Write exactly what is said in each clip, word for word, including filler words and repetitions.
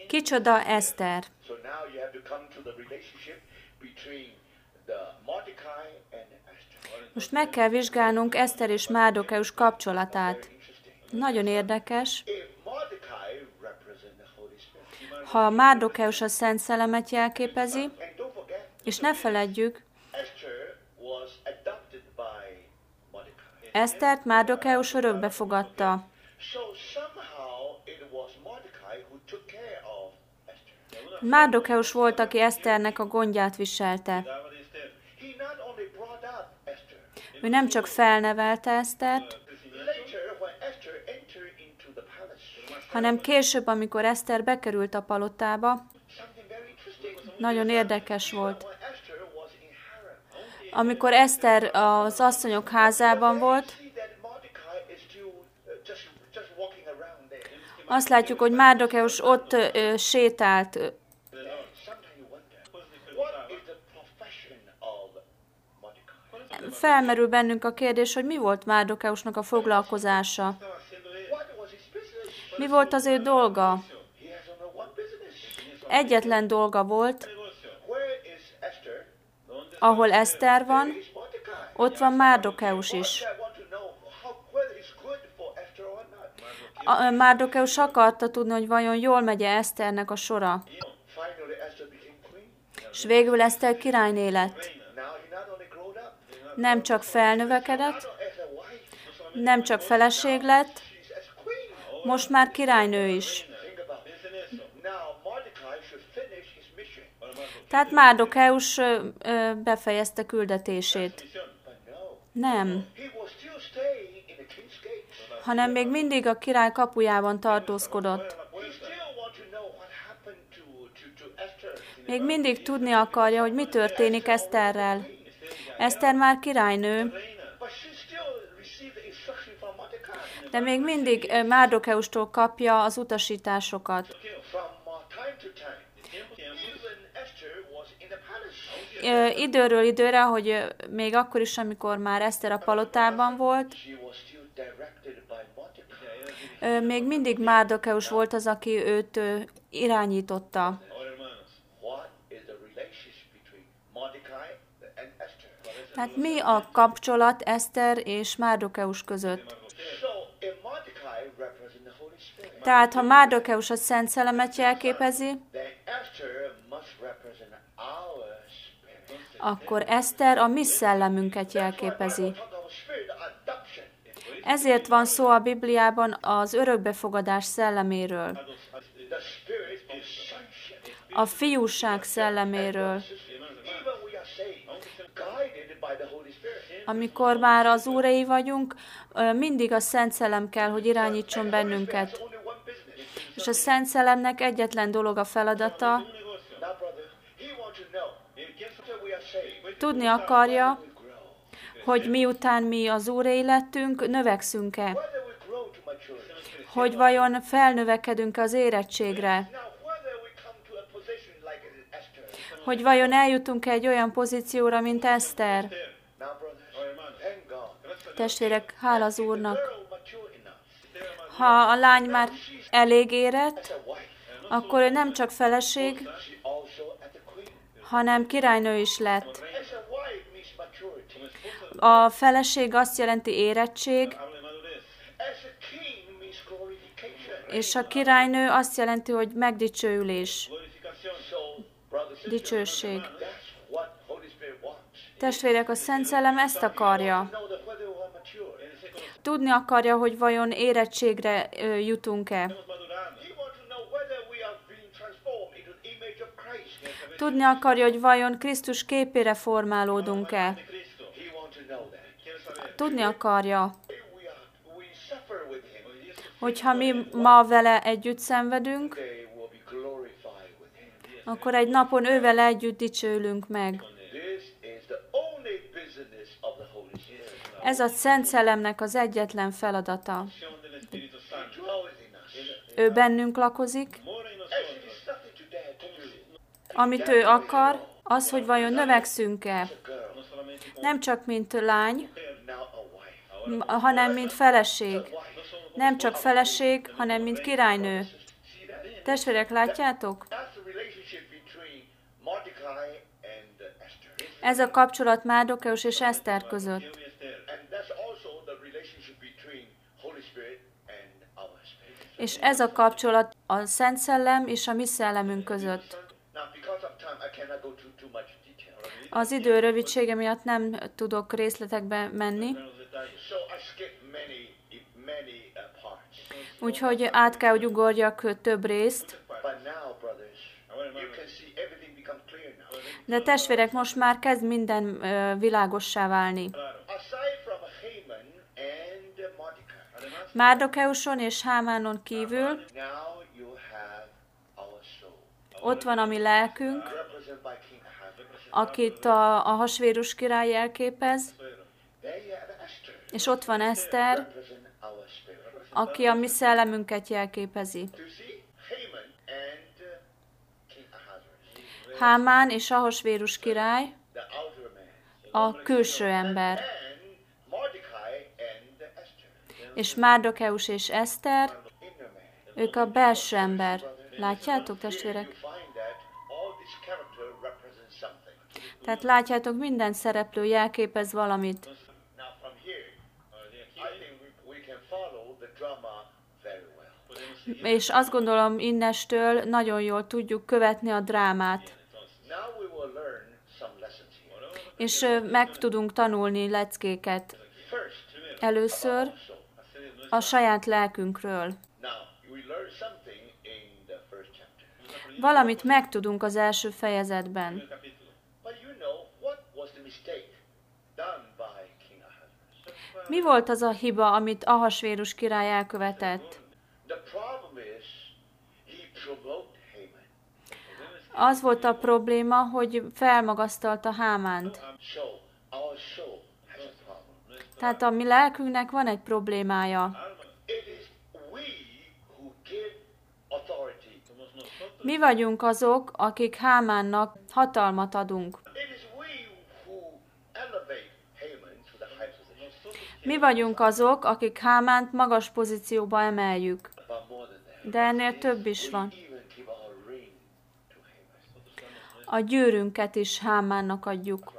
Kicsoda Eszter? Most meg kell vizsgálnunk Eszter és Márdokeus kapcsolatát. Nagyon érdekes. Ha Márdokeus a Szent Szellemet jelképezi, és ne feledjük, Esztert Márdokeus örökbe fogadta. Márdokeus volt, aki Eszternek a gondját viselte. Ő nem csak felnevelte Esztert, hanem később, amikor Eszter bekerült a palotába, nagyon érdekes volt. Amikor Eszter az asszonyok házában volt, azt látjuk, hogy Márdokeus ott ö, sétált. Felmerül bennünk a kérdés, hogy mi volt Márdokeusnak a foglalkozása. Mi volt az ő dolga? Egyetlen dolga volt, ahol Eszter van, ott van Márdokeus is. A Márdokeus akarta tudni, hogy vajon jól megy-e Eszternek a sora. És végül Eszter királyné lett. Nem csak felnövekedett, nem csak feleség lett, most már királynő is. Tehát Márdokeus befejezte küldetését. Nem. Hanem még mindig a király kapujában tartózkodott. Még mindig tudni akarja, hogy mi történik Eszterrel. Eszter már királynő, de még mindig Márdokeustól kapja az utasításokat. Időről időre, hogy még akkor is, amikor már Eszter a palotában volt, még mindig Márdokeus volt az, aki őt irányította. Tehát mi a kapcsolat Eszter és Márdokeus között? Tehát, ha Márdokeus a Szent Szellemet jelképezi, akkor Eszter a mi szellemünket jelképezi. Ezért van szó a Bibliában az örökbefogadás szelleméről, a fiúság szelleméről. Amikor már az úrai vagyunk, mindig a Szent Szellem kell, hogy irányítson bennünket. És a Szent Szellemnek egyetlen dolog a feladata, tudni akarja, hogy miután mi az úrai lettünk, növekszünk-e? Hogy vajon felnövekedünk az érettségre? Hogy vajon eljutunk-e egy olyan pozícióra, mint Eszter? Testvérek, hála az Úrnak! Ha a lány már elég érett, akkor ő nem csak feleség, hanem királynő is lett. A feleség azt jelenti érettség, és a királynő azt jelenti, hogy megdicsőülés, dicsőség. Testvérek, a Szent Szellem ezt akarja. Tudni akarja, hogy vajon érettségre jutunk-e. Tudni akarja, hogy vajon Krisztus képére formálódunk-e. Tudni akarja, hogyha mi ma vele együtt szenvedünk, akkor egy napon ővel együtt dicsőülünk meg. Ez a Szent Szellemnek az egyetlen feladata. Ő bennünk lakozik. Amit ő akar, az, hogy vajon növekszünk-e. Nem csak mint lány, hanem mint feleség. Nem csak feleség, hanem mint királynő. Testvérek, látjátok? Ez a kapcsolat Márdokeus és Eszter között. És ez a kapcsolat a Szent Szellem és a mi szellemünk között. Az idő rövidsége miatt nem tudok részletekbe menni, úgyhogy át kell, hogy ugorjak több részt. De testvérek, most már kezd minden uh, világossá válni. Márdokeuson és Hámánon kívül ott van a mi lelkünk, akit a, a hasvérus király jelképez, és ott van Eszter, aki a mi szellemünket jelképezi. Hámán és Ahasvérus király a külső ember, és Márdokeus és Eszter, ők a belső ember. Látjátok, testvérek? Tehát látjátok, minden szereplő jelképez valamit. És azt gondolom, innestől nagyon jól tudjuk követni a drámát. És meg tudunk tanulni leckéket. Először a saját lelkünkről. Valamit megtudunk az első fejezetben. Mi volt az a hiba, amit Ahasvérus király elkövetett? Az volt a probléma, hogy felmagasztalta Hámánt. Tehát a mi lelkünknek van egy problémája. Mi vagyunk azok, akik Hámánnak hatalmat adunk. Mi vagyunk azok, akik Hámánt magas pozícióba emeljük. De ennél több is van. A gyűrünket is Hámánnak adjuk.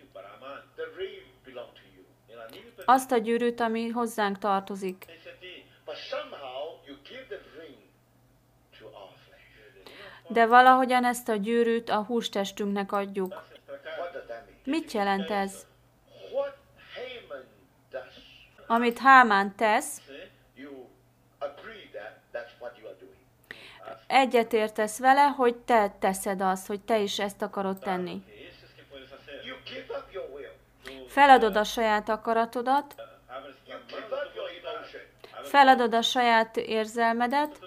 Azt a gyűrűt, ami hozzánk tartozik. De valahogyan ezt a gyűrűt a hústestünknek adjuk. Mit jelent ez? Amit Hámán tesz, egyetértesz vele, hogy te teszed azt, hogy te is ezt akarod tenni. Feladod a saját akaratodat, feladod a saját érzelmedet,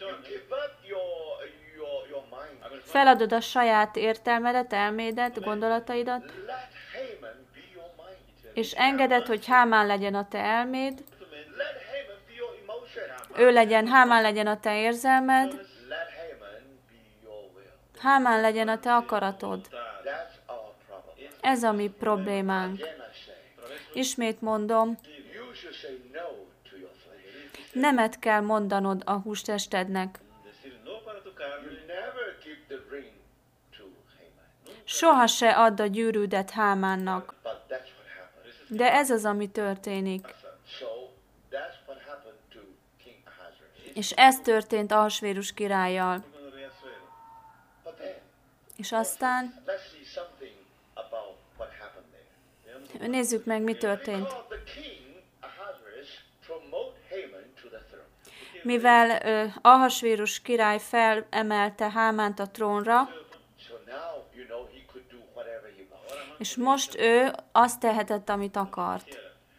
feladod a saját értelmedet, elmédet, gondolataidat, és engeded, hogy Hámán legyen a te elméd, ő legyen, Hámán legyen a te érzelmed, Hámán legyen a te akaratod. Ez a mi problémánk. Ismét mondom, nemet kell mondanod a hústestednek. Soha se add a gyűrűdet Hámánnak. De ez az, ami történik. És ez történt Ahasvérus királlyal. És aztán nézzük meg, mi történt. Mivel uh, Ahasvérus király felemelte Hámánt a trónra, és most ő azt tehetett, amit akart.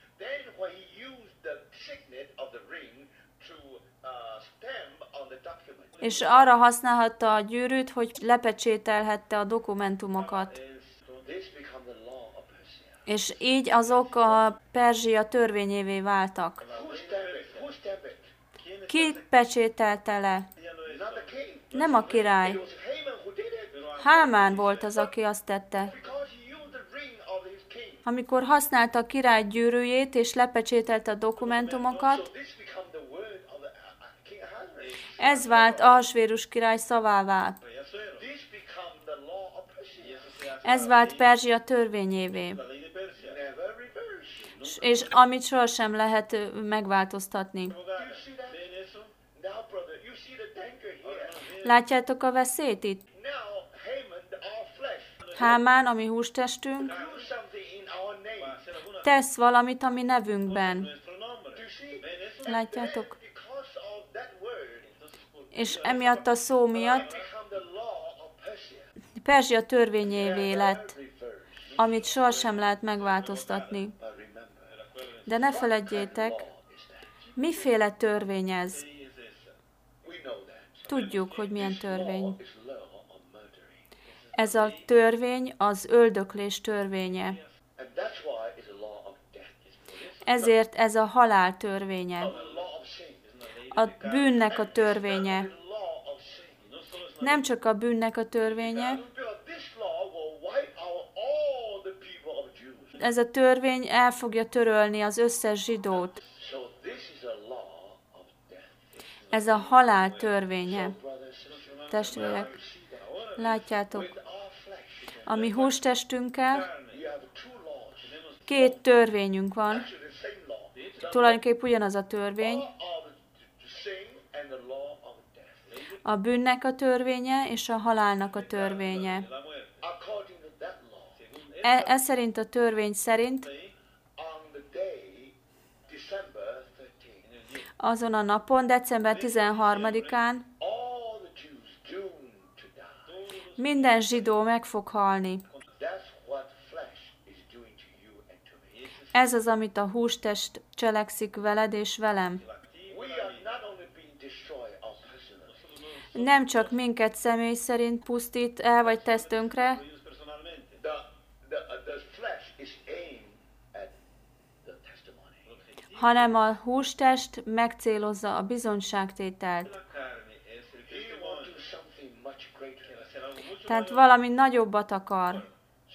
És arra használhatta a gyűrűt, hogy lepecsételhette a dokumentumokat. És így azok a Perzsia törvényévé váltak. Ki pecsételte le? Nem a király. Hámán volt az, aki azt tette. Amikor használta a király gyűrűjét és lepecsételte a dokumentumokat, Ez vált Ahasvérus király szavává. Ez vált Perzsia törvényévé. És amit sohasem lehet megváltoztatni. Látjátok a veszélyt itt? Hámán, ami hústestünk, tesz valamit a mi nevünkben. Látjátok? És emiatt a szó miatt Perzsia törvényévé lett, amit sohasem lehet megváltoztatni. De ne feledjétek, miféle törvény ez? Tudjuk, hogy milyen törvény. Ez a törvény az öldöklés törvénye. Ezért ez a halál törvénye. A bűnnek a törvénye. Nem csak a bűnnek a törvénye. Ez a törvény el fogja törölni az összes zsidót. Ez a halál törvénye. Testvérek, látjátok, a mi hústestünkkel két törvényünk van. Tulajdonképpen ugyanaz a törvény. A bűnnek a törvénye és a halálnak a törvénye. E, ez szerint a törvény szerint azon a napon, december tizenharmadikán minden zsidó meg fog halni. Ez az, amit a hústest cselekszik veled és velem. Nem csak minket személy szerint pusztít el, vagy tesz tönkre, hanem a hústest megcélozza a bizonyságtételt. Tehát valami nagyobbat akar.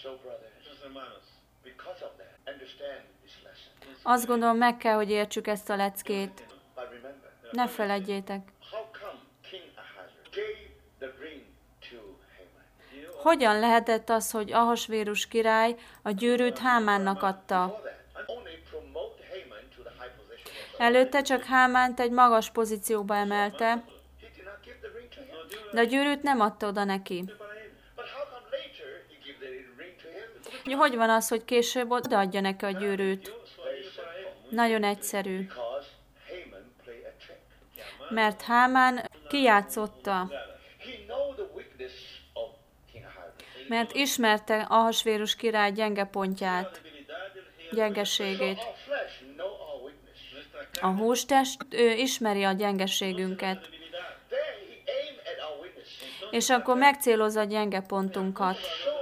Azt gondolom, meg kell, hogy értsük ezt a leckét. Ne feledjétek. Hogyan lehetett az, hogy Ahasvérus király a gyűrűt Hámánnak adta? Előtte csak Hámánt egy magas pozícióba emelte, de a gyűrűt nem adta oda neki. Hogy van az, hogy később odaadja neki a gyűrűt? Nagyon egyszerű. Mert Hámán kijátszotta. Mert ismerte Ahasvérus király gyenge pontját, gyengeségét. A hústest, ő ismeri a gyengeségünket. És akkor megcélozza a gyenge pontunkat.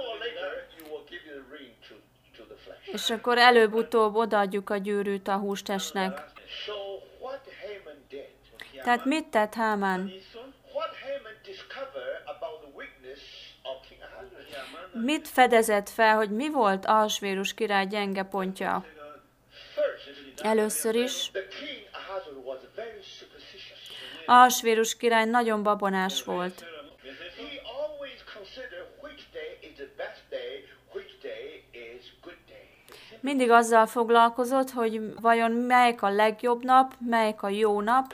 És akkor előbb-utóbb odaadjuk a gyűrűt a hústestnek. Tehát mit tett Hámán? Mit fedezett fel, hogy mi volt Ahasvérus király gyenge pontja? Először is Ahasvérus király nagyon babonás volt. Mindig azzal foglalkozott, hogy vajon melyik a legjobb nap, melyik a jó nap.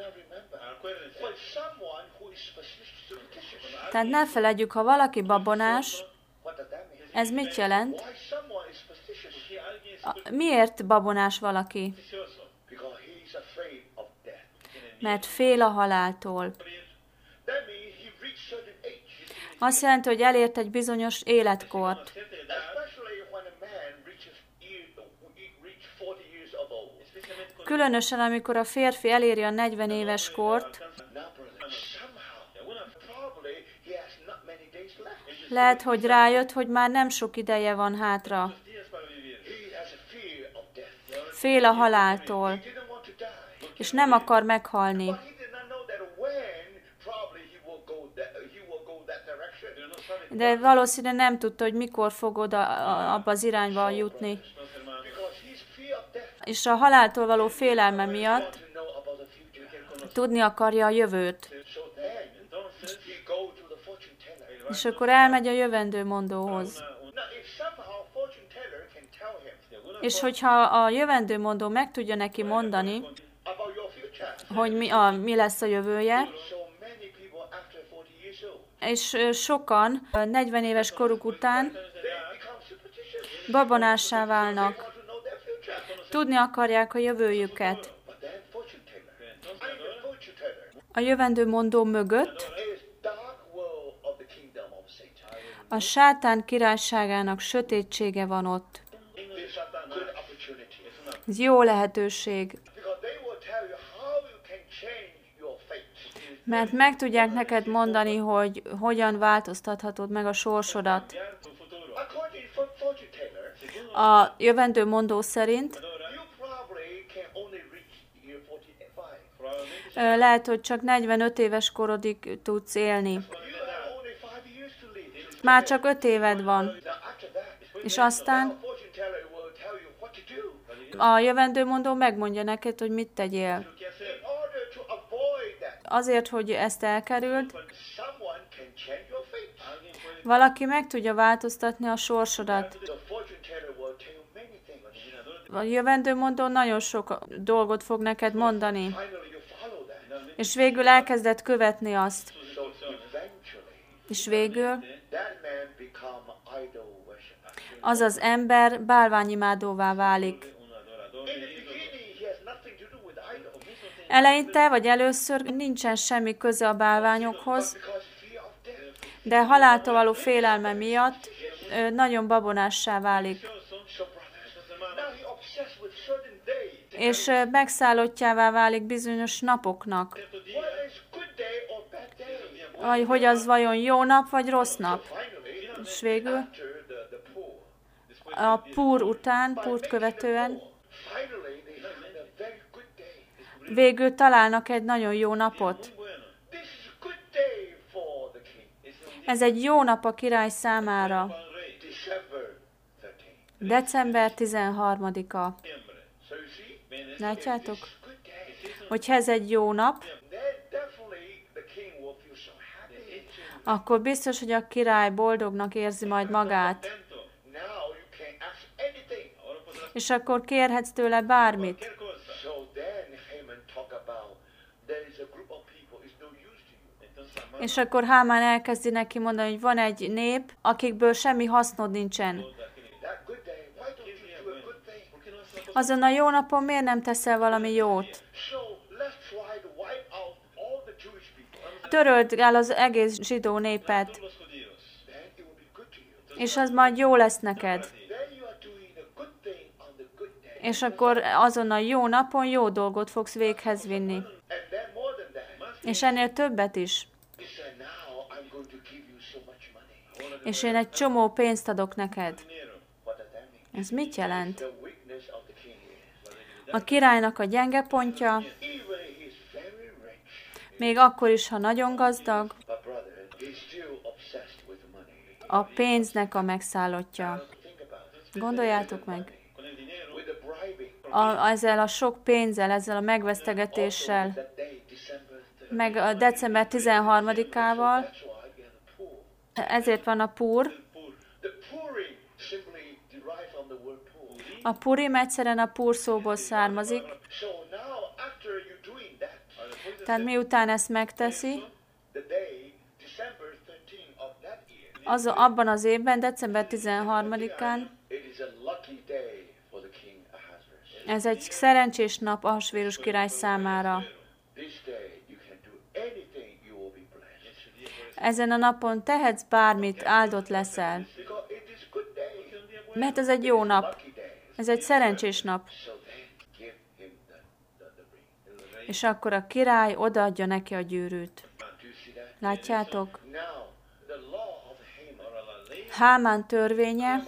Tehát ne feledjük, ha valaki babonás, ez mit jelent? Miért babonás valaki? Mert fél a haláltól. Azt jelenti, hogy elért egy bizonyos életkort. Különösen, amikor a férfi eléri a negyven éves kort, lehet, hogy rájött, hogy már nem sok ideje van hátra. Fél a haláltól, és nem akar meghalni. De valószínűleg nem tudta, hogy mikor fog oda abba az irányba jutni. És a haláltól való félelme miatt tudni akarja a jövőt. És akkor elmegy a jövendőmondóhoz. És hogyha a jövendőmondó meg tudja neki mondani, hogy mi, a, mi lesz a jövője, és sokan negyven éves koruk után babonássá válnak. Tudni akarják a jövőjüket. A jövendőmondó mögött a sátán királyságának sötétsége van ott. Ez jó lehetőség. Mert meg tudják neked mondani, hogy hogyan változtathatod meg a sorsodat. A jövendőmondó szerint lehet, hogy csak negyvenöt éves korodig tudsz élni. Már csak öt éved van. És aztán a jövendőmondó megmondja neked, hogy mit tegyél. Azért, hogy ezt elkerüld, valaki meg tudja változtatni a sorsodat. A jövendőmondó nagyon sok dolgot fog neked mondani. És végül elkezded követni azt. És végül az az ember bálványimádóvá válik. Eleinte vagy először nincsen semmi köze a bálványokhoz, de haláltól való félelme miatt nagyon babonássá válik. És megszállottjává válik bizonyos napoknak. Hogy az vajon jó nap, vagy rossz nap. És végül a púr után, púrt követően végül találnak egy nagyon jó napot. Ez egy jó nap a király számára. december tizenharmadika. Látjátok? Hogyha ez egy jó nap, akkor biztos, hogy a király boldognak érzi majd magát. És akkor kérhetsz tőle bármit. És akkor Hámán elkezdi neki mondani, hogy van egy nép, akikből semmi hasznod nincsen. Azon a jó napon miért nem teszel valami jót? Töröld el az egész zsidó népet, és az majd jó lesz neked. És akkor azon a jó napon jó dolgot fogsz véghez vinni. És ennél többet is. És én egy csomó pénzt adok neked. Ez mit jelent? A királynak a gyenge pontja, még akkor is, ha nagyon gazdag, a pénznek a megszállottja. Gondoljátok meg. A, ezzel a sok pénzzel, ezzel a megvesztegetéssel, meg a december tizenharmadikával, ezért van a púr. A purim egyszerűen a púr szóból származik. Tehát miután ezt megteszi, az, abban az évben, december tizenharmadikán, ez egy szerencsés nap Ahasvérus király számára. Ezen a napon tehetsz bármit, áldott leszel. Mert ez egy jó nap. Ez egy szerencsés nap. És akkor a király odaadja neki a gyűrűt. Látjátok? Hámán törvénye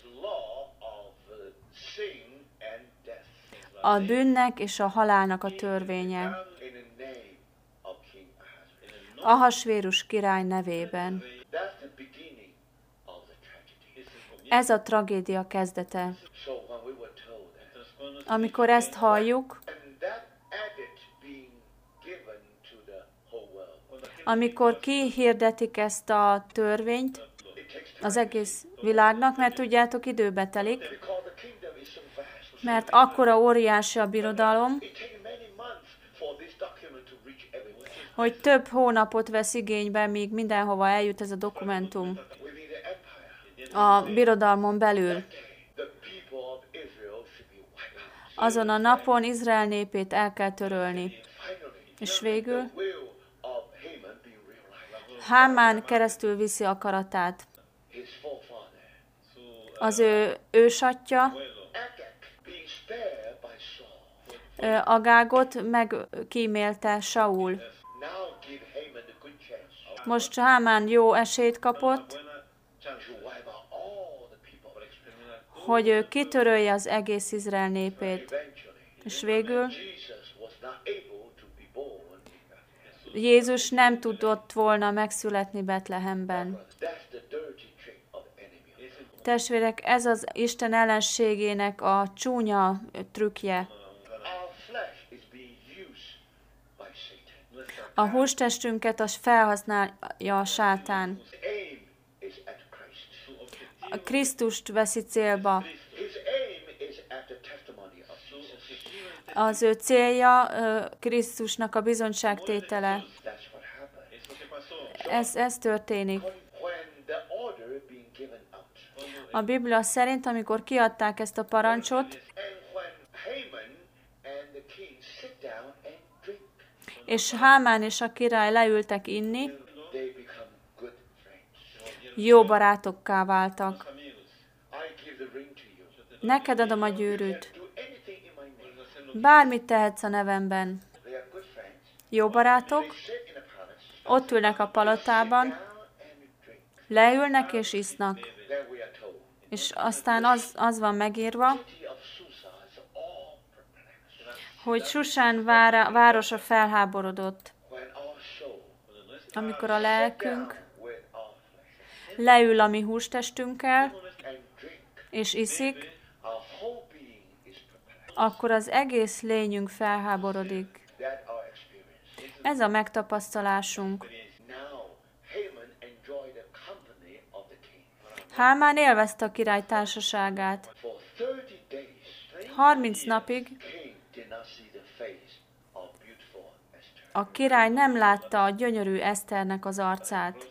a bűnnek és a halálnak a törvénye. Ahasvérus király nevében. Ez a tragédia kezdete. Amikor ezt halljuk, amikor kihirdetik ezt a törvényt az egész világnak, mert tudjátok, időbe telik, mert akkora óriási a birodalom, hogy több hónapot vesz igénybe, míg mindenhova eljut ez a dokumentum a birodalmon belül. Azon a napon Izrael népét el kell törölni. És végül Hámán keresztül viszi akaratát. Az ő ősatja Agágot megkímélte Saul. Most Hámán jó esélyt kapott, hogy ő kitörölje az egész Izrael népét. És végül Jézus nem tudott volna megszületni Betlehemben. Testvérek, ez az Isten ellenségének a csúnya trükkje. A hústestünket az felhasználja a sátán. A Krisztust veszi célba. Az ő célja Krisztusnak a bizonyságtétele. Ez, ez történik. A Biblia szerint, amikor kiadták ezt a parancsot, és Hámán és a király leültek inni, jó barátokká váltak. Neked adom a gyűrűt. Bármit tehetsz a nevemben. Jó barátok, ott ülnek a palotában, leülnek és isznak. És aztán az, az van megírva, hogy Susán vára, városa felháborodott, amikor a lelkünk leül a mi hústestünkkel, és iszik, akkor az egész lényünk felháborodik. Ez a megtapasztalásunk. Hámán élvezte a király társaságát. harminc napig a király nem látta a gyönyörű Eszternek az arcát.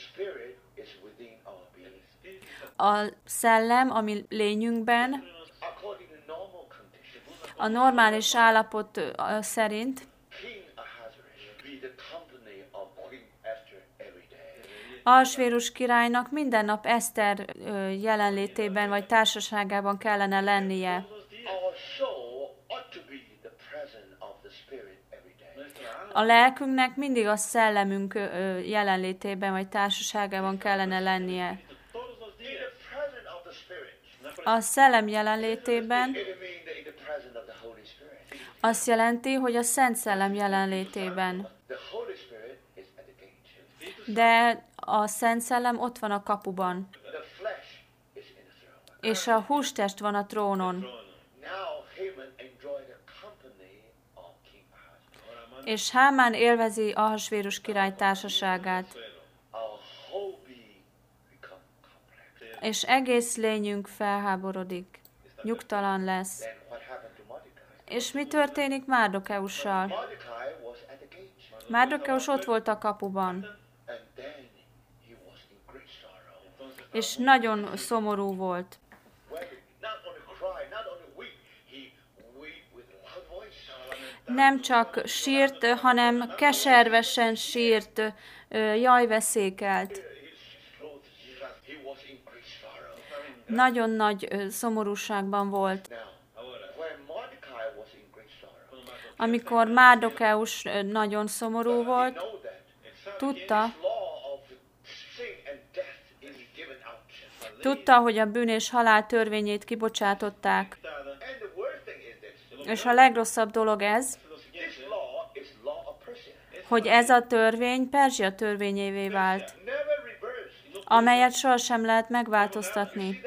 A szellem, ami lényünkben, a normális állapot szerint Ahasvérus királynak minden nap Eszter jelenlétében vagy társaságában kellene lennie. A lelkünknek mindig a szellemünk jelenlétében vagy társaságában kellene lennie. A szellem jelenlétében azt jelenti, hogy a Szent Szellem jelenlétében. De a Szent Szellem ott van a kapuban. És a hústest van a trónon. És Hámán élvezi Ahasvérus király társaságát. És egész lényünk felháborodik. Nyugtalan lesz. És mi történik Márdokeussal? Márdokeus ott volt a kapuban. És nagyon szomorú volt. Nem csak sírt, hanem keservesen sírt, jajveszékelt. Nagyon nagy szomorúságban volt. Amikor Márdokeus nagyon szomorú volt, tudta, tudta, hogy a bűn és halál törvényét kibocsátották. És a legrosszabb dolog ez, hogy ez a törvény Perzsia törvényévé vált, amelyet sohasem lehet megváltoztatni.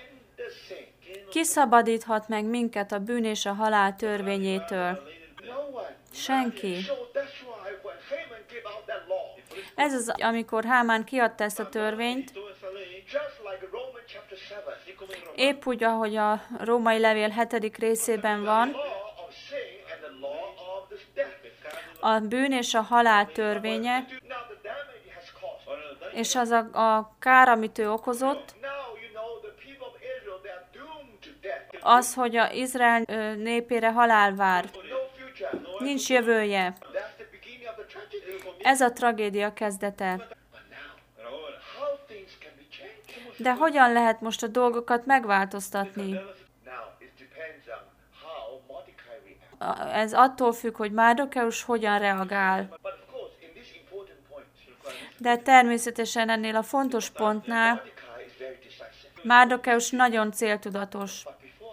Ki szabadíthat meg minket a bűn és a halál törvényétől? Senki. Ez az, amikor Hámán kiadta ezt a törvényt, épp úgy, ahogy a római levél hetedik részében van, a bűn és a halál törvénye, és az a, a kár, amit ő okozott, az, hogy az Izrael népére halál vár. Nincs jövője. Ez a tragédia kezdete. De hogyan lehet most a dolgokat megváltoztatni? Ez attól függ, hogy Márdokeus hogyan reagál. De természetesen ennél a fontos pontnál Márdokeus nagyon céltudatos.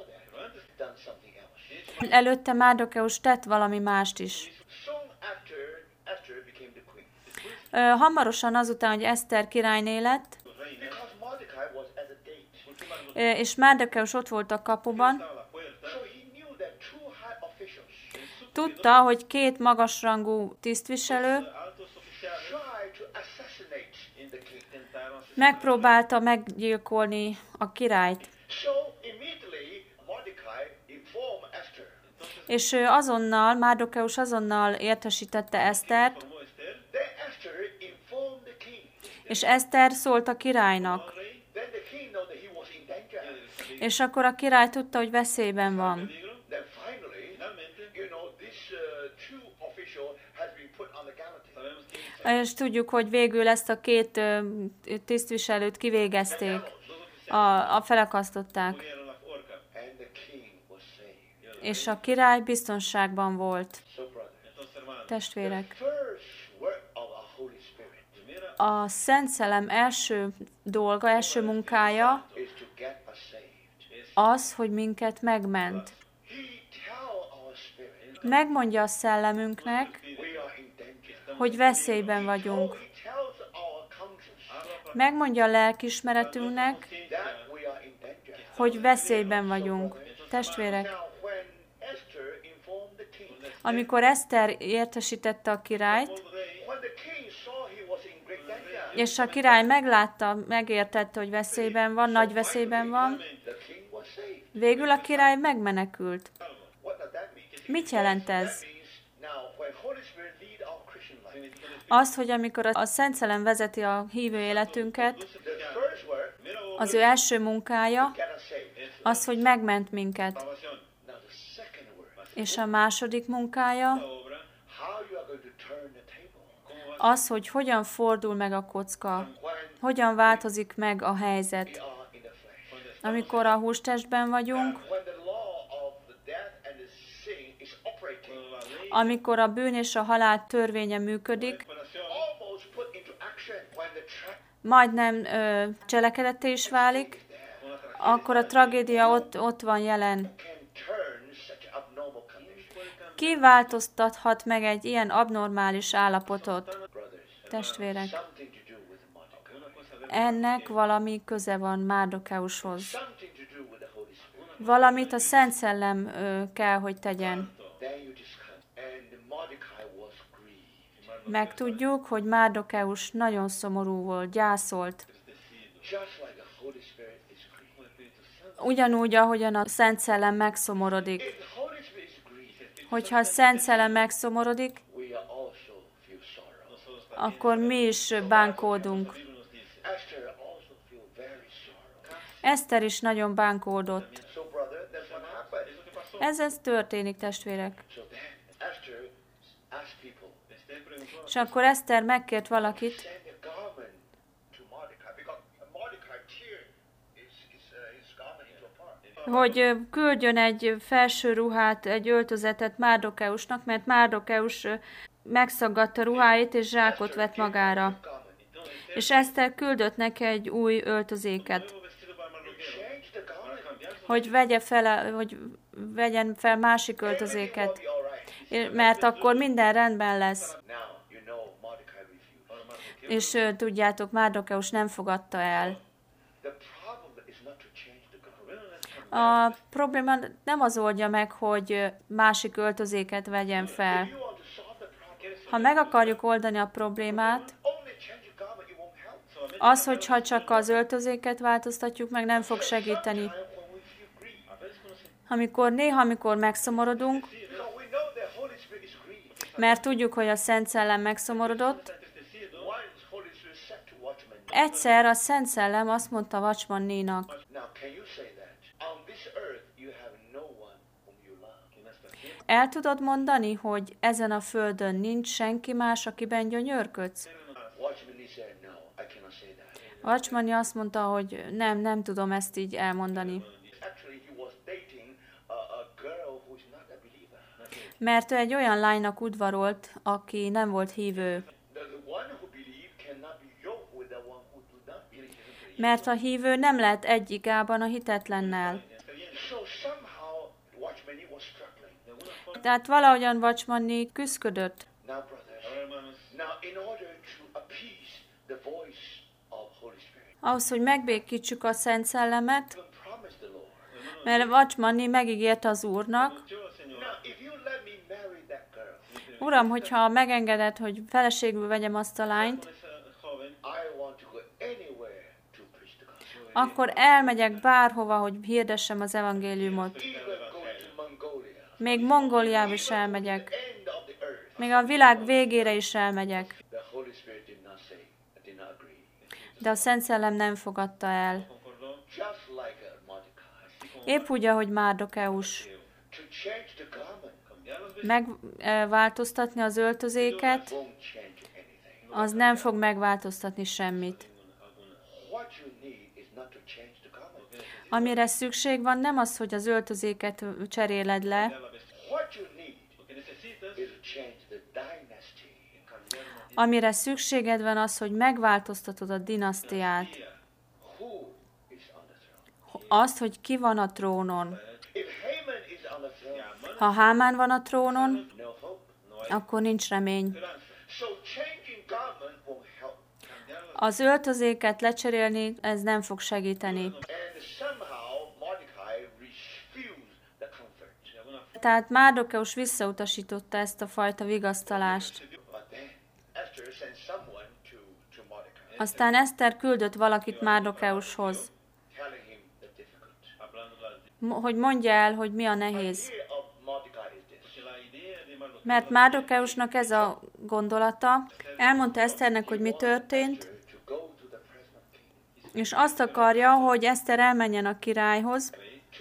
Előtte Márdokeus tett valami mást is. Hamarosan azután, hogy Eszter királyné lett, és Márdokeus ott volt a kapuban, tudta, hogy két magasrangú tisztviselő megpróbálta meggyilkolni a királyt. És ő azonnal, Márdokeus azonnal értesítette Esztert, és Eszter szólt a királynak. És akkor a király tudta, hogy veszélyben van. És tudjuk, hogy végül ezt a két tisztviselőt kivégezték, a, a felakasztották. És a király biztonságban volt. Testvérek, a Szent Szellem első dolga, első munkája az, hogy minket megment. Megmondja a szellemünknek, hogy veszélyben vagyunk. Megmondja a lelkiismeretünknek, hogy veszélyben vagyunk. Testvérek, amikor Eszter értesítette a királyt, és a király meglátta, megértette, hogy veszélyben van, nagy veszélyben van, végül a király megmenekült. Mit jelent ez? Az, hogy amikor a Szent Szellem vezeti a hívő életünket, az ő első munkája, az, hogy megment minket. És a második munkája, az, hogy hogyan fordul meg a kocka, hogyan változik meg a helyzet. Amikor a hústestben vagyunk, amikor a bűn és a halál törvénye működik, majdnem ö, cselekedetté is válik, akkor a tragédia ott, ott van jelen. Ki változtathat meg egy ilyen abnormális állapotot? Testvérek, ennek valami köze van Márdokeushoz. Valamit a Szent Szellem ö, kell, hogy tegyen. Megtudjuk, hogy Márdokeus nagyon szomorú volt, gyászolt. Ugyanúgy, ahogyan a Szent Szellem megszomorodik. Hogyha a Szent Szellem megszomorodik, akkor mi is bánkódunk. Eszter is nagyon bánkódott. Ez, ez történik, testvérek. És akkor Eszter megkért valakit, hogy küldjön egy felső ruhát, egy öltözetet Márdokeusnak, mert Márdokeus megszaggatta ruháit, és zsákot vett magára. És Eszter küldött neki egy új öltözéket, hogy vegye fel, hogy vegyen fel másik öltözéket, mert akkor minden rendben lesz. És tudjátok, Márdokeus nem fogadta el. A probléma nem az oldja meg, hogy másik öltözéket vegyen fel. Ha meg akarjuk oldani a problémát, az, hogyha csak az öltözéket változtatjuk meg, nem fog segíteni. Amikor néha, amikor megszomorodunk, mert tudjuk, hogy a Szent Szellem megszomorodott, egyszer a Szent Szellem azt mondta Watchman nénak, el tudod mondani, hogy ezen a földön nincs senki más, akiben gyönyörködsz? Watchman azt mondta, hogy nem, nem tudom ezt így elmondani. Mert ő egy olyan lánynak udvarolt, aki nem volt hívő. Mert a hívő nem lehet egy igában a hitetlennel. Tehát valahogyan Watchman küszködött. Ahhoz, hogy megbékítsük a Szent Szellemet, mert Watchman megígérte az Úrnak, Uram, hogyha megengeded, hogy feleségül vegyem azt a lányt, akkor elmegyek bárhova, hogy hirdessem az evangéliumot. Még Mongóliába is elmegyek. Még a világ végére is elmegyek. De a Szent Szellem nem fogadta el. Épp úgy, ahogy Márdokeus. Megváltoztatni az öltözéket, az nem fog megváltoztatni semmit. Amire szükség van, nem az, hogy az öltözéket cseréled le, amire szükséged van az, hogy megváltoztatod a dinasztiát. Azt, hogy ki van a trónon. Ha Hámán van a trónon, akkor nincs remény. Az öltözéket lecserélni, ez nem fog segíteni. Tehát Márdokeus visszautasította ezt a fajta vigasztalást. Aztán Eszter küldött valakit Márdokeushoz, hogy mondja el, hogy mi a nehéz. Mert Márdokeusnak ez a gondolata, elmondta Eszternek, hogy mi történt, és azt akarja, hogy Eszter elmenjen a királyhoz,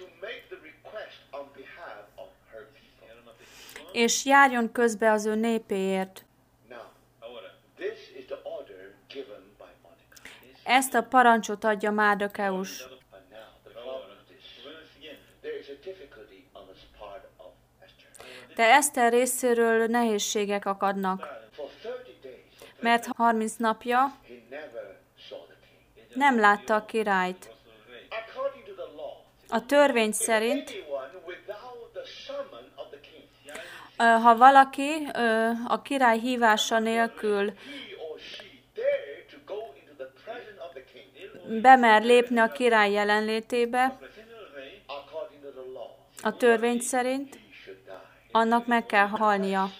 és járjon közbe az ő népéért. Ezt a parancsot adja Márdokeus. De Eszter részéről nehézségek akadnak, mert harminc napja nem látta a királyt. A törvény szerint, ha valaki a király hívása nélkül bemer lépni a király jelenlétébe, a törvény szerint, annak meg kell halnia.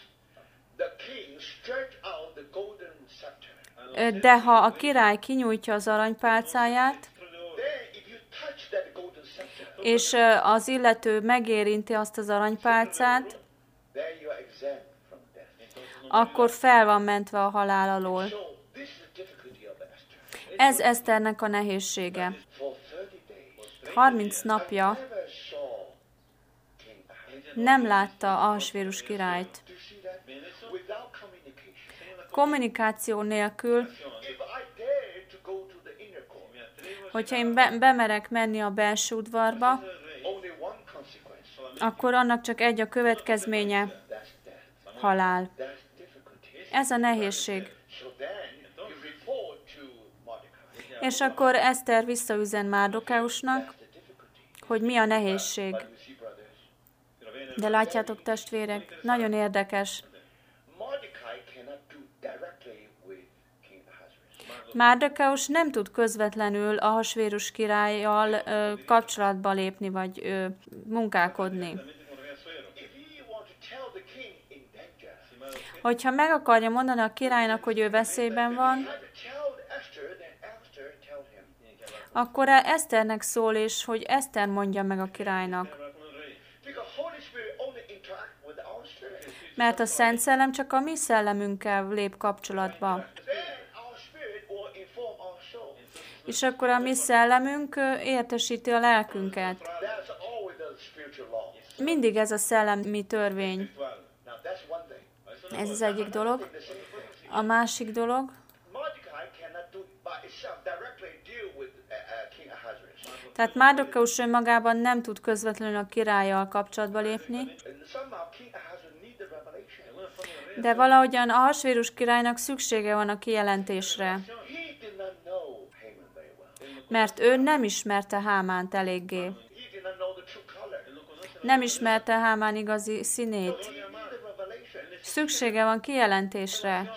De ha a király kinyújtja az aranypálcáját, és az illető megérinti azt az aranypálcát, akkor fel van mentve a halál alól. Ez Eszternek a nehézsége. harminc napja nem látta Ahasvérus királyt. Kommunikáció nélkül, hogyha én be, bemerek menni a belső udvarba, akkor annak csak egy a következménye, halál. Ez a nehézség. És akkor Eszter visszaüzen Márdokeusnak, hogy mi a nehézség. De látjátok, testvérek, nagyon érdekes. Márdokeus nem tud közvetlenül Ahasvérus királlyal ö, kapcsolatba lépni, vagy ö, munkálkodni. Hogyha meg akarja mondani a királynak, hogy ő veszélyben van, akkor Eszternek szól, és hogy Eszter mondja meg a királynak. Mert a Szent Szellem csak a mi szellemünkkel lép kapcsolatba. És akkor a mi szellemünk értesíti a lelkünket. Mindig ez a szellemi törvény. Ez az egyik dolog. A másik dolog. Tehát Márdokeus önmagában nem tud közvetlenül a királlyal kapcsolatba lépni, de valahogyan Ahasvérus királynak szüksége van a kijelentésre, mert ő nem ismerte Hámánt eléggé. Nem ismerte Hámán igazi színét. Szüksége van kijelentésre.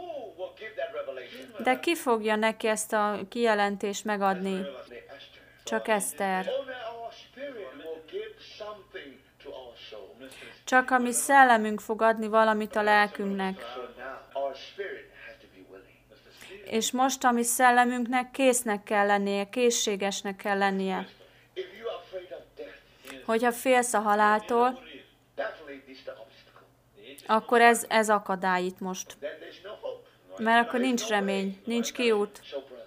De ki fogja neki ezt a kijelentést megadni? Csak Eszter. Csak a mi szellemünk fog adni valamit a lelkünknek. És most a mi szellemünknek késznek kell lennie, készségesnek kell lennie. Hogyha félsz a haláltól, akkor ez, ez akadály itt most. Mert akkor nincs remény, nincs kiút.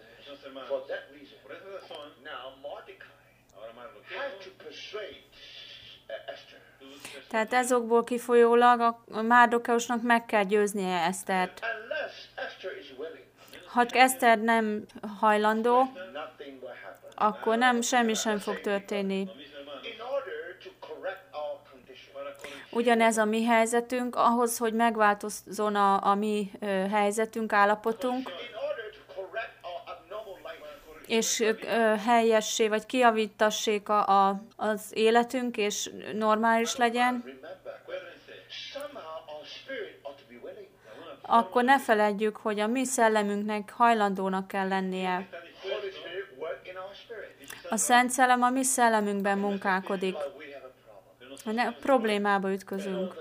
Tehát ezokból kifolyólag a Márdokeusnak meg kell győznie Esztert. Ha Eszter nem hajlandó, akkor nem, semmi sem fog történni. Ugyanez a mi helyzetünk, ahhoz, hogy megváltozzon a, a mi ö, helyzetünk, állapotunk, és ö, helyessé, vagy kijavítassék a, a, az életünk, és normális legyen, akkor ne feledjük, hogy a mi szellemünknek hajlandónak kell lennie. A Szent Szellem a mi szellemünkben munkálkodik. Ne, problémába ütközünk,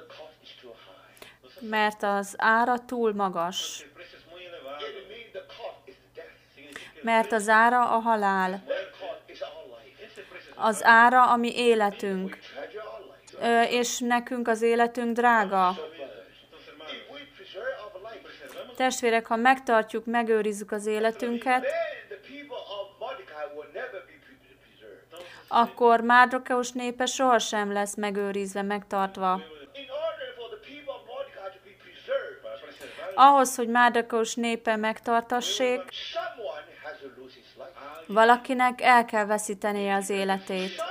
mert az ára túl magas. Mert az ára a halál. Az ára a mi életünk. Ö, és nekünk az életünk drága. Testvérek, ha megtartjuk, megőrizzük az életünket, akkor Márdokeus népe sohasem lesz megőrizve, megtartva. Ahhoz, hogy Márdokeus népe megtartassék, valakinek el kell veszítenie az életét.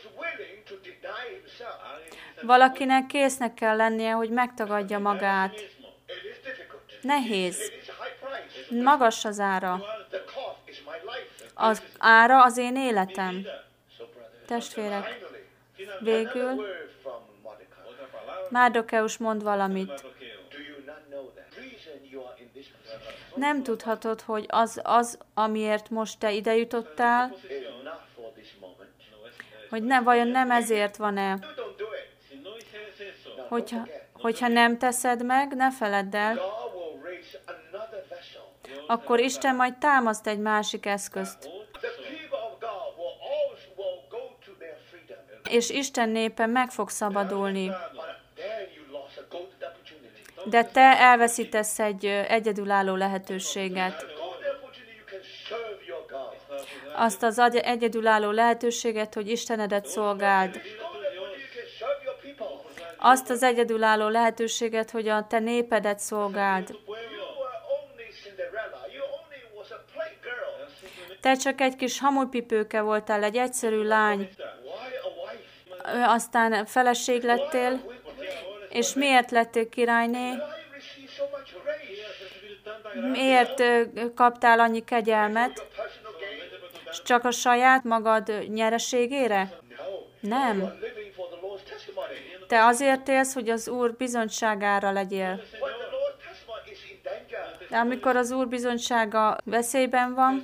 Valakinek késznek kell lennie, hogy megtagadja magát. Nehéz. Magas az ára. Az ára az én életem. Testvérek, végül Márdokeus mond valamit. Nem tudhatod, hogy az, az, amiért most te ide jutottál, hogy ne, vajon nem ezért van-e. Hogyha, hogyha nem teszed meg, ne feledd el, akkor Isten majd támaszt egy másik eszközt. És Isten népe meg fog szabadulni. De te elveszítesz egy egyedülálló lehetőséget. Azt az egyedülálló lehetőséget, hogy Istenedet szolgáld. Azt az egyedülálló lehetőséget, hogy a te népedet szolgáld. Te csak egy kis hamupipőke voltál, egy egyszerű lány. Aztán feleség lettél, és miért lettél királyné? Miért kaptál annyi kegyelmet? És csak a saját magad nyereségére? Nem. Te azért élsz, hogy az Úr bizonyságára legyél. De amikor az Úr bizonysága veszélyben van,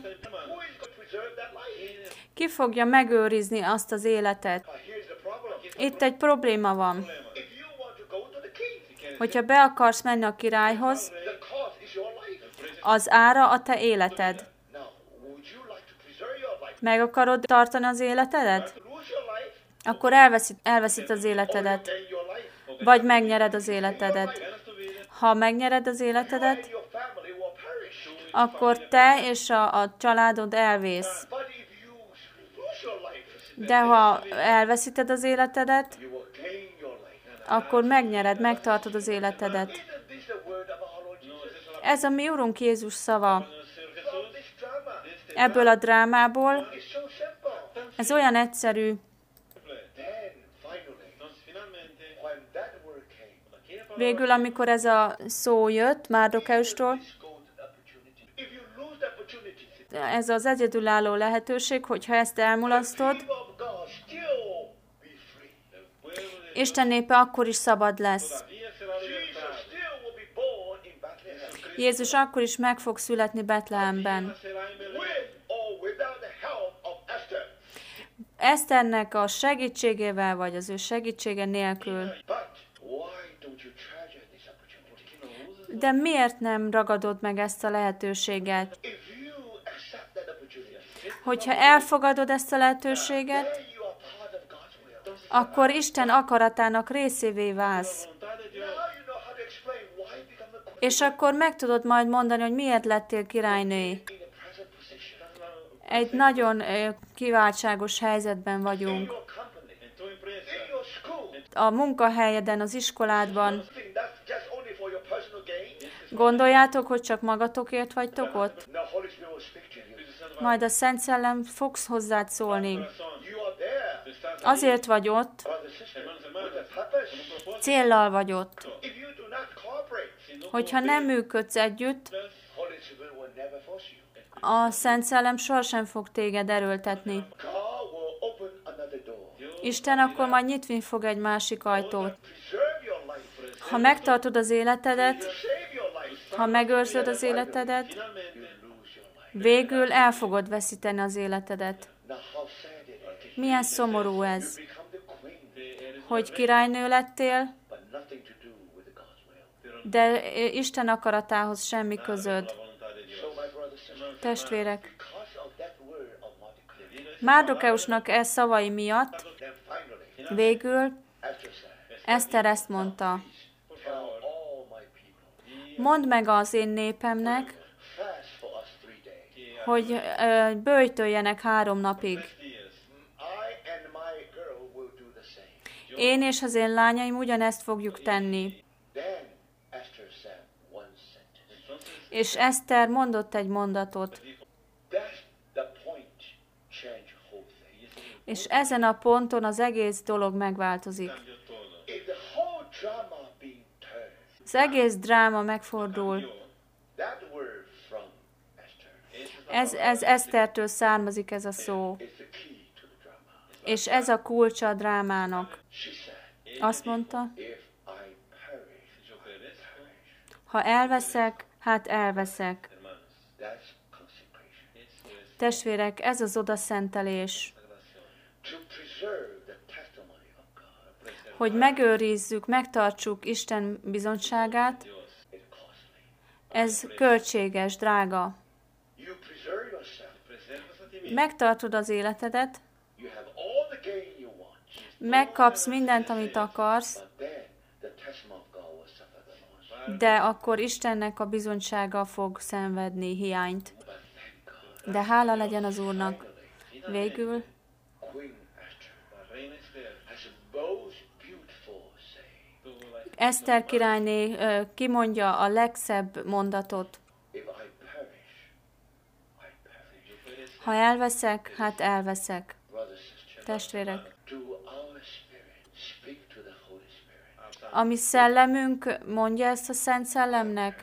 ki fogja megőrizni azt az életet? Itt egy probléma van. Hogyha be akarsz menni a királyhoz, az ára a te életed. Meg akarod tartani az életedet? Akkor elveszít, elveszít az életedet. Vagy megnyered az életedet. Ha megnyered az életedet, akkor te és a, a családod elvész. De ha elveszíted az életedet, akkor megnyered, megtartod az életedet. Ez a mi Urunk Jézus szava. Ebből a drámából, ez olyan egyszerű. Végül, amikor ez a szó jött Márdokeustól, ez az egyedülálló lehetőség, hogyha ezt elmulasztod, Isten népe akkor is szabad lesz. Jézus akkor is meg fog születni Betlehemben. Eszternek a segítségével, vagy az ő segítsége nélkül. De miért nem ragadod meg ezt a lehetőséget? Hogyha elfogadod ezt a lehetőséget, akkor Isten akaratának részévé válsz. És akkor meg tudod majd mondani, hogy miért lettél királynő. Egy nagyon kiváltságos helyzetben vagyunk. A munkahelyeden, az iskoládban. Gondoljátok, hogy csak magatokért vagytok ott? Majd a Szent Szellem fogsz hozzád szólni. Azért vagy ott, céllal vagy ott. Hogyha nem működsz együtt, a Szent Szellem sohasem fog téged erőltetni. Isten akkor majd nyitni fog egy másik ajtót. Ha megtartod az életedet, ha megőrzöd az életedet, végül el fogod veszíteni az életedet. Milyen szomorú ez, hogy királynő lettél, de Isten akaratához semmi közöd. Testvérek, Márdokeusnak e szavai miatt végül Eszter ezt mondta: mondd meg az én népemnek, hogy böjtöljenek három napig. Én és az én lányaim ugyanezt fogjuk tenni. És Eszter mondott egy mondatot. És ezen a ponton az egész dolog megváltozik. Az egész dráma megfordul. Ez, ez Esztertől származik ez a szó. És ez a kulcsa a drámának. Azt mondta, ha elveszek, hát elveszek. Testvérek, ez az odaszentelés. Hogy megőrizzük, megtartsuk Isten bizonyságát, ez költséges, drága. Megtartod az életedet, megkapsz mindent, amit akarsz, de akkor Istennek a bizonysága fog szenvedni hiányt. De hála legyen az Úrnak. Végül Eszter királyné kimondja a legszebb mondatot. Ha elveszek, hát elveszek. Testvérek, a mi szellemünk mondja ezt a Szent Szellemnek,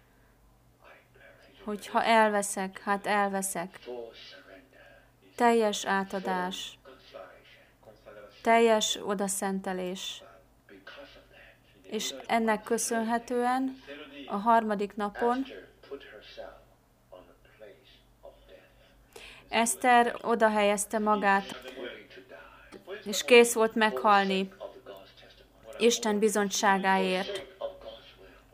hogy ha elveszek, hát elveszek. Teljes átadás, teljes odaszentelés. És ennek köszönhetően a harmadik napon Eszter oda helyezte magát, és kész volt meghalni Isten bizonyságáért.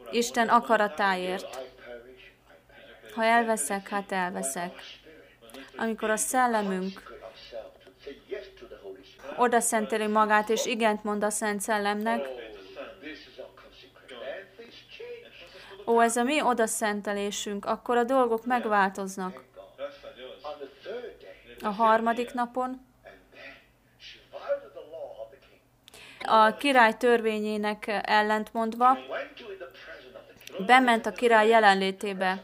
Isten akaratáért. Ha elveszek, hát elveszek. Amikor a szellemünk oda szenteli magát, és igent mond a Szent Szellemnek, ó, ez a mi odaszentelésünk, akkor a dolgok megváltoznak. A harmadik napon a király törvényének ellentmondva bement a király jelenlétébe,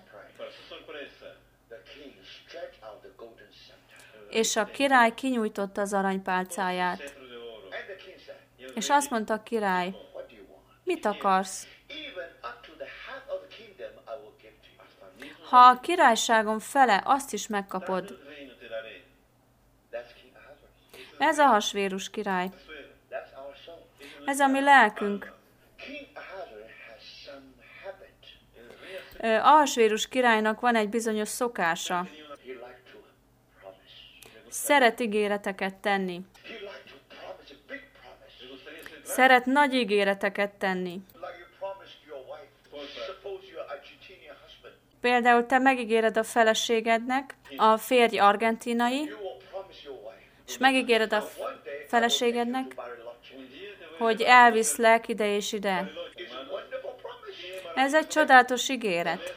és a király kinyújtotta az aranypálcáját. És azt mondta a király, mit akarsz? Ha a királyságom fele, azt is megkapod. Ez Ahasvérus király. Ez a mi lelkünk. Ahasvérus királynak van egy bizonyos szokása. Szeret ígéreteket tenni. Szeret nagy ígéreteket tenni. Például te megígéred a feleségednek, a férj argentinai, és megígéred a feleségednek, hogy elviszlek ide és ide. Ez egy csodálatos ígéret.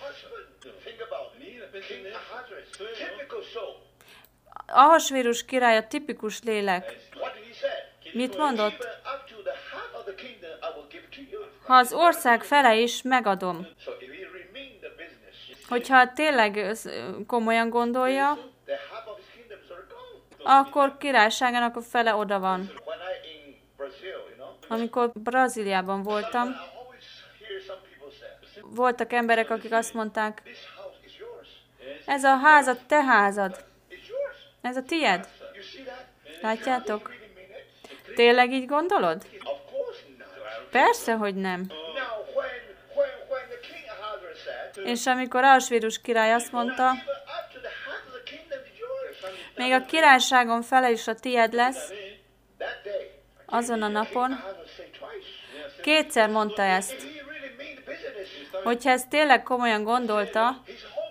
Ahasvérus király a tipikus lélek. Mit mondott? Ha az ország fele is, megadom. Hogyha tényleg komolyan gondolja, akkor királyságának a fele oda van. Amikor Brazíliában voltam, voltak emberek, akik azt mondták, ez a ház a te házad. Ez a tied. Látjátok? Tényleg így gondolod? Persze, hogy nem. És amikor Ahasvérus király azt mondta, még a királyságon fele is a tied lesz, azon a napon, kétszer mondta ezt. Hogyha ezt tényleg komolyan gondolta,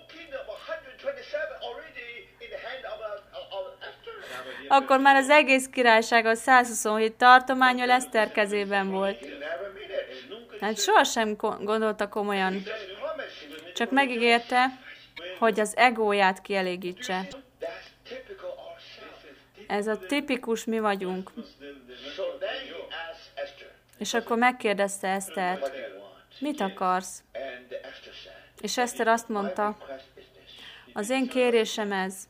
akkor már az egész királyság a százhuszonhét tartománnyal Eszter kezében volt. Hát sohasem gondolta komolyan. Csak megígérte, hogy az egóját kielégítse. Ez a tipikus mi vagyunk. És akkor megkérdezte Esztert, mit akarsz? És Eszter azt mondta, az én kérésem ez.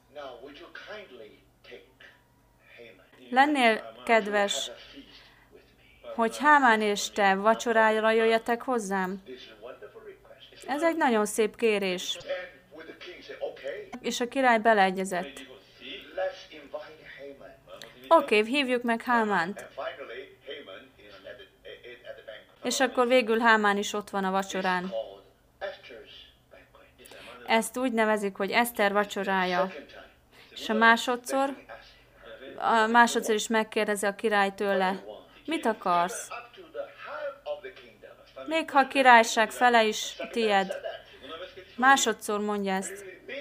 Lennél kedves, hogy Hámán és te vacsorára jöjjetek hozzám? Ez egy nagyon szép kérés. És a király beleegyezett. Oké, okay, hívjuk meg Hámánt. És akkor végül Hámán is ott van a vacsorán. Ezt úgy nevezik, hogy Eszter vacsorája. És a másodszor, a másodszor is megkérdezi a király tőle, mit akarsz? Még ha a királyság fele is tied. Másodszor mondja ezt.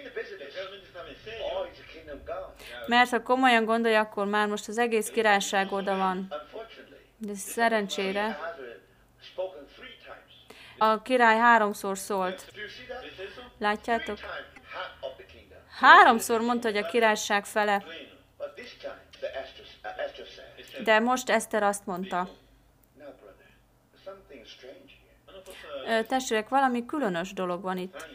Mert ha komolyan gondolja, akkor már most az egész királyság oda van. De szerencsére a király háromszor szólt. Látjátok? Háromszor mondta, hogy a királyság fele. De most Eszter azt mondta. Testvérek, valami különös dolog van itt.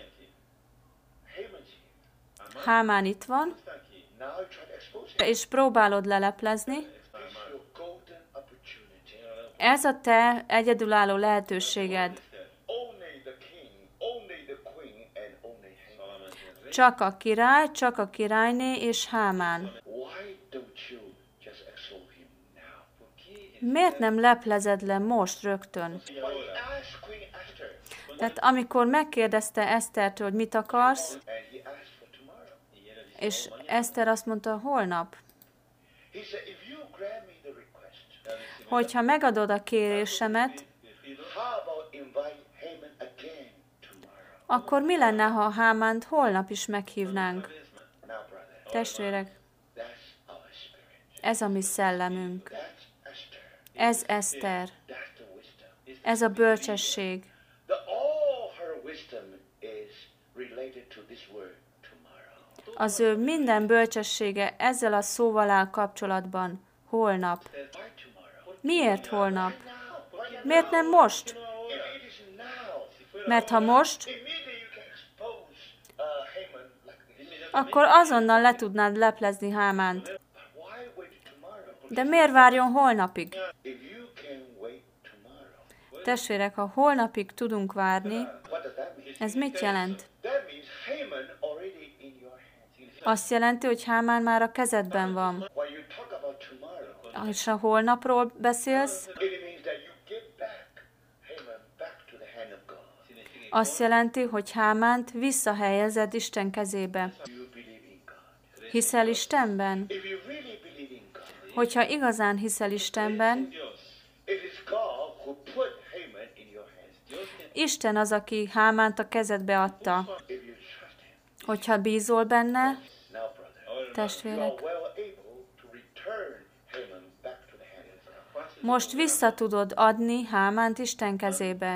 Hámán itt van, és próbálod leleplezni. Ez a te egyedülálló lehetőséged. Csak a király, csak a királyné és Hámán. Miért nem leplezed le most rögtön? Tehát amikor megkérdezte Esztertől, hogy mit akarsz, és Eszter azt mondta, holnap. Hogyha megadod a kérésemet, akkor mi lenne, ha Hámánt holnap is meghívnánk? Testvérek, ez a mi szellemünk. Ez Eszter. Ez a bölcsesség. Az ő minden bölcsessége ezzel a szóval áll kapcsolatban. Holnap. Miért holnap? Miért nem most? Mert ha most, akkor azonnal le tudnád leplezni Hámánt. De miért várjon holnapig? Testvérek, ha holnapig tudunk várni, ez mit jelent? Azt jelenti, hogy Hámán már a kezedben van. És ha holnapról beszélsz, azt jelenti, hogy Hámánt visszahelyezed Isten kezébe. Hiszel Istenben? Hogyha igazán hiszel Istenben, Isten az, aki Hámánt a kezedbe adta. Hogyha bízol benne, testvérek, most vissza tudod adni Hámánt Isten kezébe.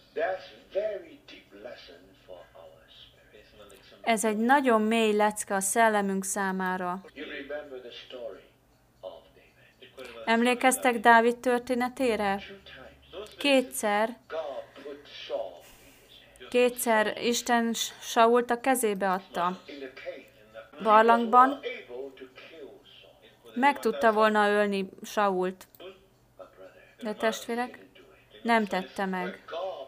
Ez egy nagyon mély lecke a szellemünk számára. Emlékeztek Dávid történetére? Kétszer, kétszer Isten Sault a kezébe adta. Barlangban meg tudta volna ölni Sault. De testvérek, nem tette meg.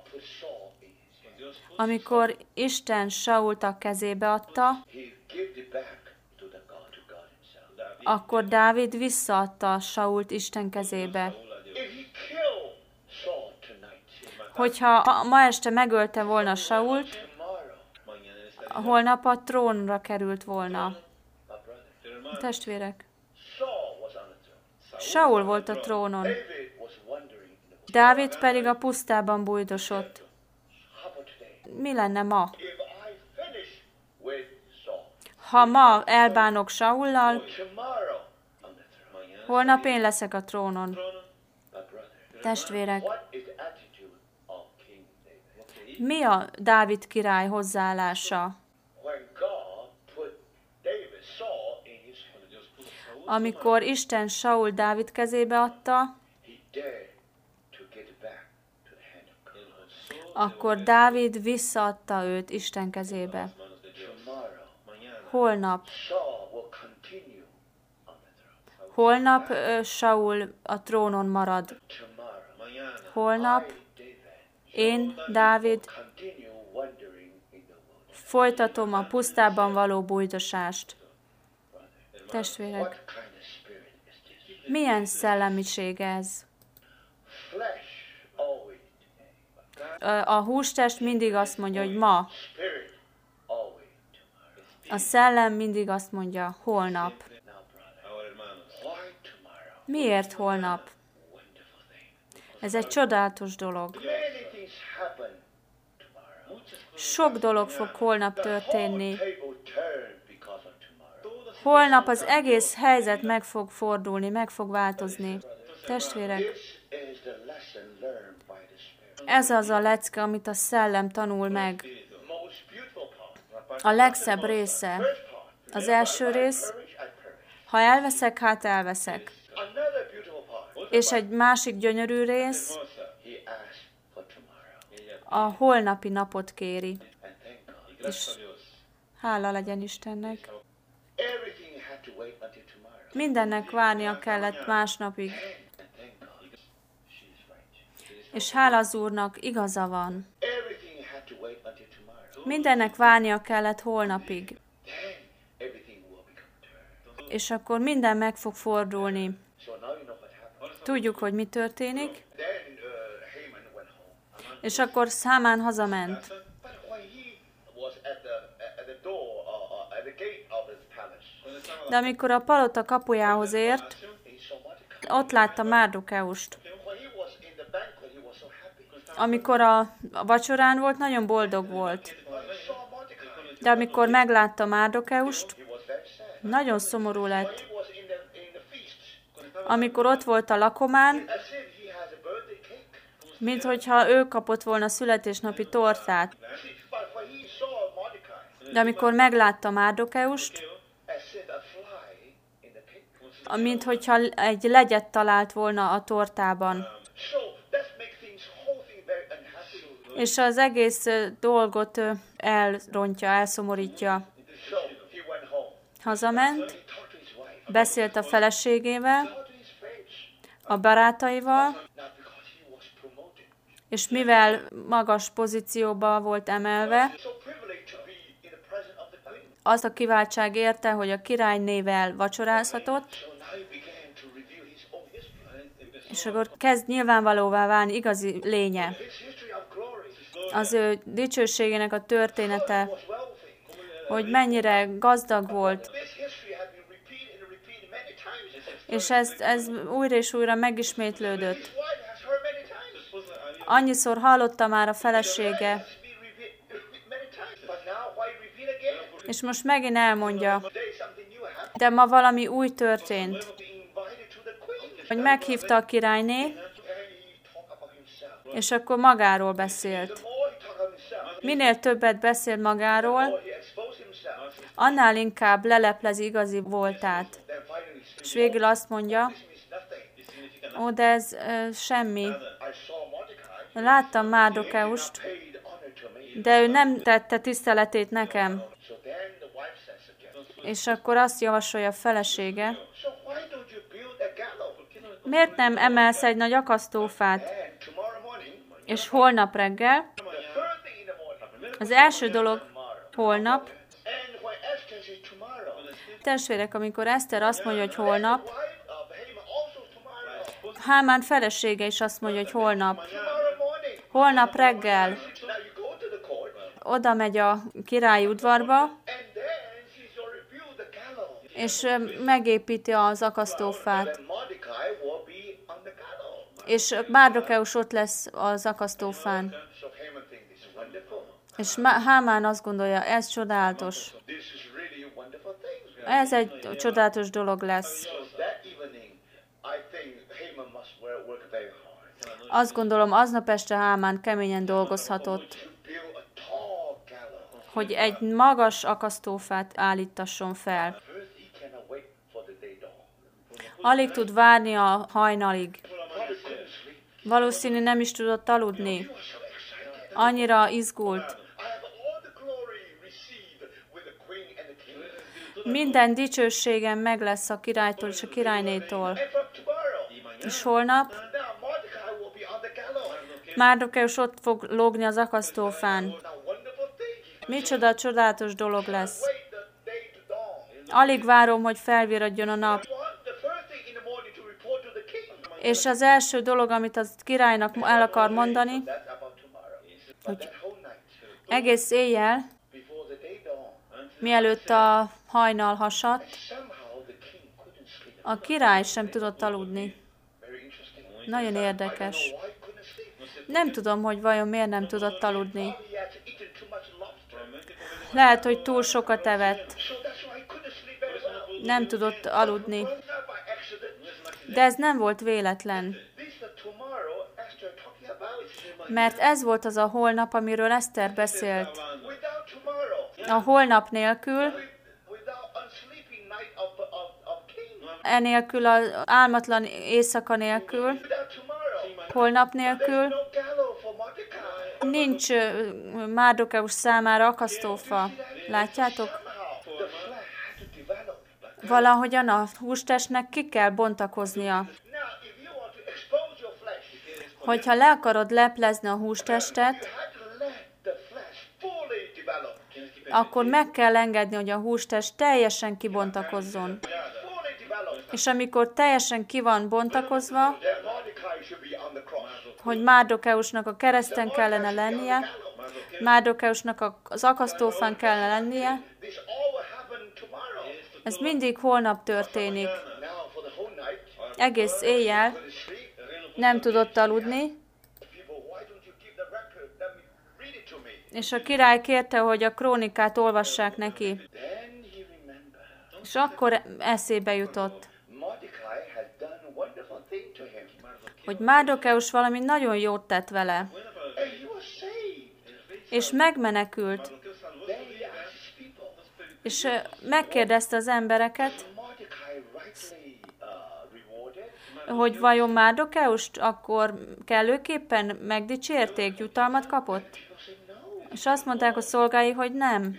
Amikor Isten Sault a kezébe adta, akkor Dávid visszaadta Sault Isten kezébe. Hogyha ma este megölte volna Sault, holnap a trónra került volna. Testvérek, Saul volt a trónon, Dávid pedig a pusztában bújdosott. Mi lenne ma? Ha ma elbánok Saullal, holnap én leszek a trónon. Testvérek, mi a Dávid király hozzáállása? Amikor Isten Saul Dávid kezébe adta, akkor Dávid visszaadta őt Isten kezébe. Holnap. Holnap uh, Saul a trónon marad. Holnap én, Dávid, folytatom a pusztában való bújdosást. Testvérek, milyen szellemiség ez? A hústest mindig azt mondja, hogy ma. A szellem mindig azt mondja, holnap. Miért holnap? Ez egy csodálatos dolog. Sok dolog fog holnap történni. Holnap az egész helyzet meg fog fordulni, meg fog változni. Testvérek, ez az a lecke, amit a szellem tanul meg. A legszebb része. Az első rész, ha elveszek, hát elveszek. És egy másik gyönyörű rész, a holnapi napot kéri. És hála legyen Istennek. Mindennek várnia kellett másnapig. És hála az Úrnak, igaza van. Mindennek várnia kellett holnapig. És akkor minden meg fog fordulni. Tudjuk, hogy mi történik. És akkor Hámán hazament. De amikor a palota kapujához ért, ott látta Márdokeust. Amikor a vacsorán volt, nagyon boldog volt. De amikor meglátta Márdokeust, nagyon szomorú lett. Amikor ott volt a lakomán, mint hogyha ő kapott volna születésnapi tortát. De amikor meglátta Márdokeust, mint hogyha egy legyet talált volna a tortában. És az egész dolgot elrontja, elszomorítja. Hazament, beszélt a feleségével, a barátaival, és mivel magas pozícióba volt emelve, azt a kiváltság érte, hogy a királynével vacsorázhatott, és akkor kezd nyilvánvalóvá válni igazi lénye. Az ő dicsőségének a története, hogy mennyire gazdag volt, és ez, ez újra és újra megismétlődött. Annyiszor hallotta már a felesége, és most megint elmondja, de ma valami új történt, hogy meghívta a királyné, és akkor magáról beszélt. Minél többet beszél magáról, annál inkább leleplezi igazi voltát. És végül azt mondja, ó, de ez uh, semmi. Láttam Márdokeust, de ő nem tette tiszteletét nekem. És akkor azt javasolja a felesége, miért nem emelsz egy nagy akasztófát, és holnap reggel, az első dolog holnap, testvérek, amikor Eszter azt mondja, hogy holnap, Hámán felesége is azt mondja, hogy holnap. Holnap reggel oda megy a királyi udvarba, és megépíti az akasztófát. És Márdokeus ott lesz az akasztófán. És Hámán azt gondolja, ez csodálatos. Ez egy csodálatos dolog lesz. Azt gondolom, aznap este Hámán keményen dolgozhatott, hogy egy magas akasztófát állítasson fel. Alig tud várni a hajnalig. Valószínű nem is tudott aludni. Annyira izgult. Minden dicsőségem meg lesz a királytól és a királynétól. És holnap Márdokeus ott fog lógni az akasztófán. Micsoda csodálatos dolog lesz. Alig várom, hogy felviradjon a nap. És az első dolog, amit a királynak el akar mondani, hogy egész éjjel, mielőtt a hajnal hasadt, a király sem tudott aludni. Nagyon érdekes. Nem tudom, hogy vajon miért nem tudott aludni. Lehet, hogy túl sokat evett. Nem tudott aludni. De ez nem volt véletlen. Mert ez volt az a holnap, amiről Eszter beszélt. A holnap nélkül, enélkül az álmatlan éjszaka nélkül, holnap nélkül, nincs Márdokeus számára akasztófa. Látjátok? Valahogyan a hústestnek ki kell bontakoznia. Hogyha le akarod leplezni a hústestet, akkor meg kell engedni, hogy a hústest teljesen kibontakozzon. És amikor teljesen ki van bontakozva, hogy Márdokeusnak a kereszten kellene lennie, Márdokeusnak az akasztófán kellene lennie, ez mindig holnap történik. Egész éjjel nem tudott aludni, És a király kérte, hogy a krónikát olvassák neki. És akkor eszébe jutott, hogy Márdokeus valami nagyon jót tett vele. És megmenekült. És megkérdezte az embereket, hogy vajon Márdokeust akkor kellőképpen megdicsérték, jutalmat kapott? És azt mondták a szolgái, hogy nem.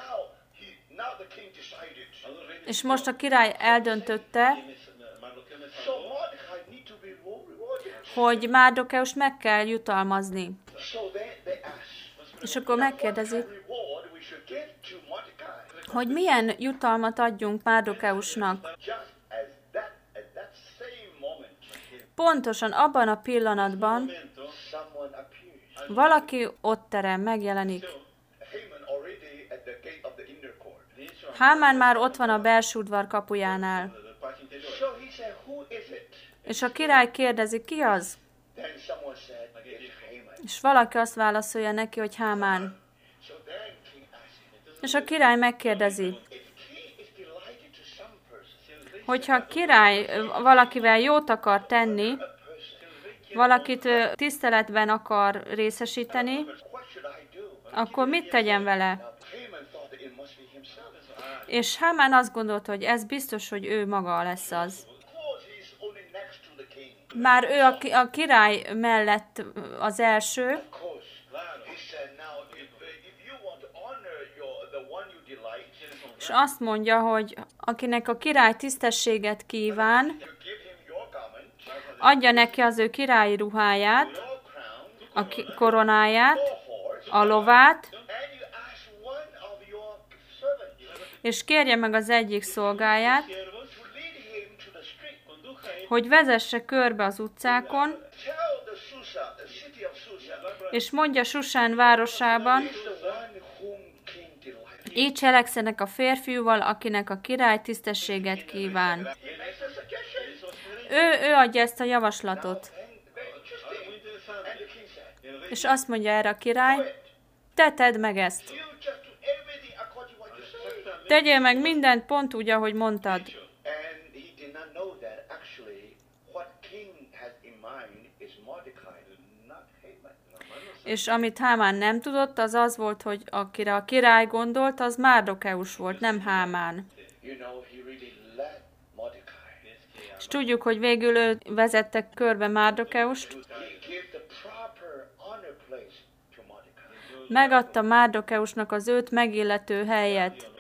És most a király eldöntötte, hogy Márdokeust meg kell jutalmazni. És akkor megkérdezik, hogy milyen jutalmat adjunk Márdokeusnak. Pontosan abban a pillanatban valaki ott terem, megjelenik. Hámán már ott van a belső udvar kapujánál. És a király kérdezi, ki az? És valaki azt válaszolja neki, hogy Hámán. És a király megkérdezi, hogyha a király valakivel jót akar tenni, valakit tiszteletben akar részesíteni, akkor mit tegyen vele? És Hámán azt gondolta, hogy ez biztos, hogy ő maga lesz az. Már ő a, a király mellett az első, és azt mondja, hogy akinek a király tisztességet kíván, adja neki az ő királyi ruháját, a koronáját, a lovát, és kérje meg az egyik szolgáját, hogy vezesse körbe az utcákon, és mondja Susán városában, így cselekszenek a férfiúval, akinek a király tisztességet kíván. Ő, ő adja ezt a javaslatot. És azt mondja erre a király, te tedd meg ezt. Tegyél meg mindent pont úgy, ahogy mondtad. És amit Hámán nem tudott, az az volt, hogy akire a király gondolt, az Márdokeus volt, nem Hámán. És tudjuk, hogy végül ő vezette körbe Márdokeust. Megadta Márdokeusnak az őt megillető helyet.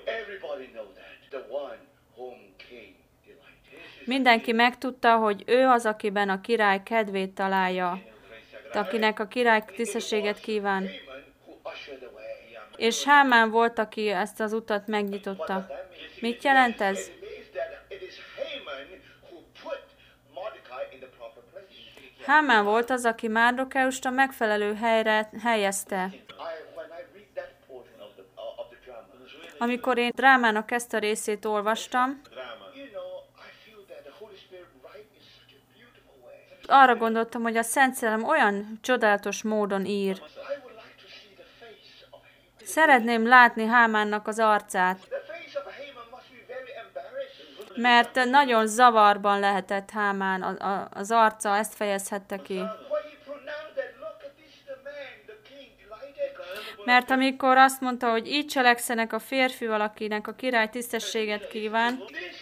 Mindenki megtudta, hogy ő az, akiben a király kedvét találja, akinek a király tisztességet kíván. És Hámán volt, aki ezt az utat megnyitotta. Mit jelent ez? Hámán volt az, aki Márdokeust a megfelelő helyre helyezte. Amikor én drámának ezt a részét olvastam, arra gondoltam, hogy a Szent Szellem olyan csodálatos módon ír. Szeretném látni Hámánnak az arcát, mert nagyon zavarban lehetett Hámán, az arca ezt fejezhette ki. Mert amikor azt mondta, hogy így cselekszenek a férfival, akinek a király tisztességet kíván,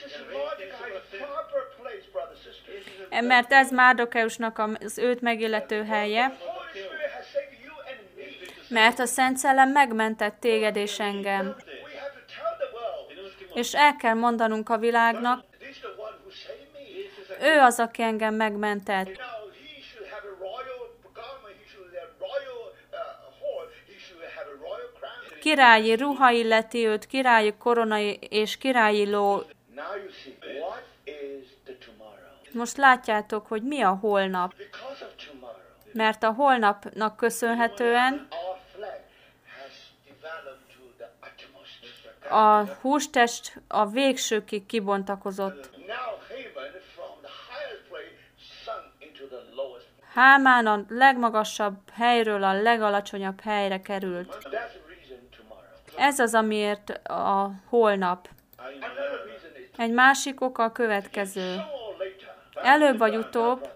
mert ez Márdokeusnak az őt megillető helye, mert a Szent Szellem megmentett téged és engem. És el kell mondanunk a világnak, ő az, aki engem megmentett. Királyi ruha illeti őt, királyi korona és királyi ló. Most látjátok, hogy mi a holnap. Mert a holnapnak köszönhetően a hústest a végsőkig kibontakozott. Hámán a legmagasabb helyről a legalacsonyabb helyre került. Ez az, amiért a holnap. Egy másik oka a következő. Előbb vagy utóbb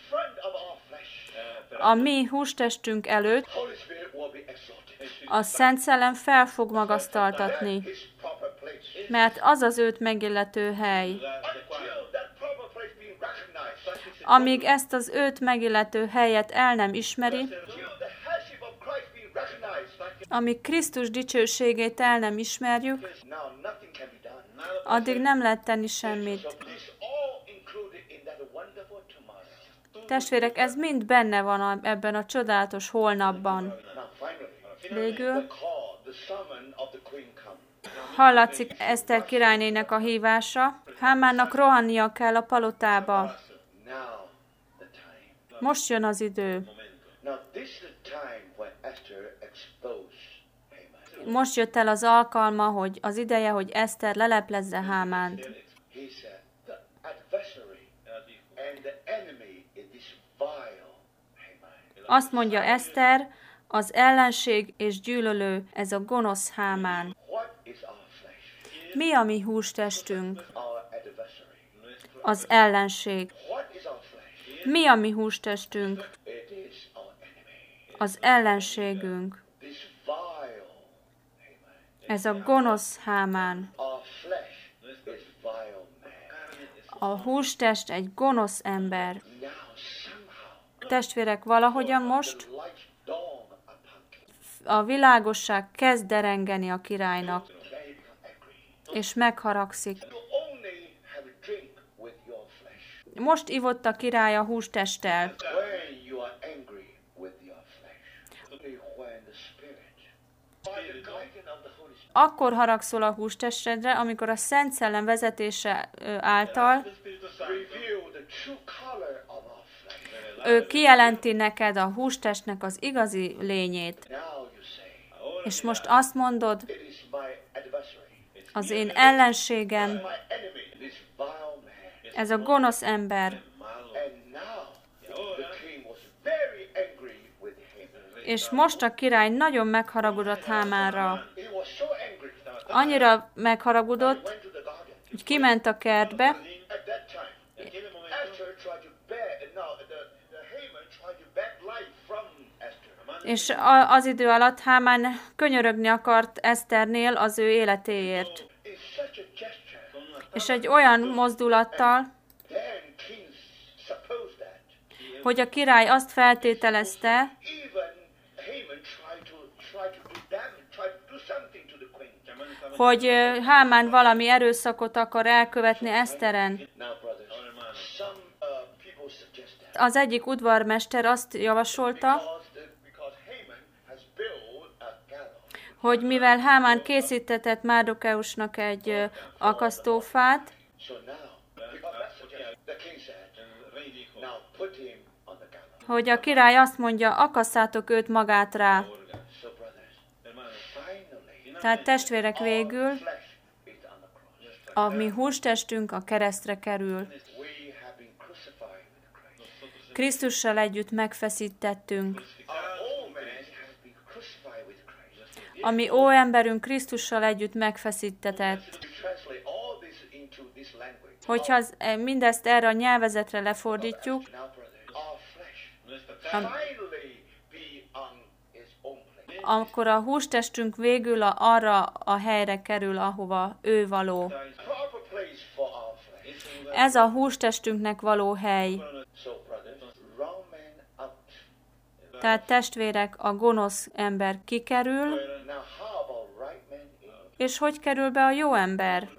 a mi hústestünk előtt a Szent Szellem fel fog magasztaltatni, mert az az őt megillető hely. Amíg ezt az őt megillető helyet el nem ismeri, amíg Krisztus dicsőségét el nem ismerjük, addig nem lehet tenni semmit. Testvérek, ez mind benne van a, ebben a csodálatos holnapban. Végül hallatszik Eszter királynének a hívása. Hámánnak rohannia kell a palotába. Most jön az idő. Most jött el az alkalma, hogy az ideje, hogy Eszter leleplezze Hámánt. Azt mondja Eszter, az ellenség és gyűlölő, ez a gonosz Hámán. Mi a mi hústestünk? Az ellenség. Mi a mi hústestünk? Az ellenségünk. Ez a gonosz Hámán. A hústest egy gonosz ember. Testvérek, valahogyan most a világosság kezd derengeni a királynak, és megharagszik. Most ivott a király a hústesttel. Akkor haragszol a hústestedre, amikor a Szent Szellem vezetése által ő kijelenti neked a hústestnek az igazi lényét. És most azt mondod, az én ellenségem, ez a gonosz ember. És most a király nagyon megharagudott Hámánra. Annyira megharagudott, hogy kiment a kertbe, és az idő alatt Hámán könyörögni akart Eszternél az ő életéért. És egy olyan mozdulattal, hogy a király azt feltételezte, hogy Hámán valami erőszakot akar elkövetni Eszteren. Az egyik udvarmester azt javasolta, hogy mivel Hámán készítetett Márdokeusnak egy akasztófát, hogy a király azt mondja, akasszátok őt magát rá. Tehát testvérek, végül a mi hústestünk a keresztre kerül. Krisztussal együtt megfeszítettünk. A mi óemberünk Krisztussal együtt megfeszítetett. Hogyha az, mindezt erre a nyelvezetre lefordítjuk, a, akkor a hústestünk végül a, arra a helyre kerül, ahova ő való. Ez a hústestünknek való hely. Tehát testvérek, a gonosz ember kikerül, és hogy kerül be a jó ember?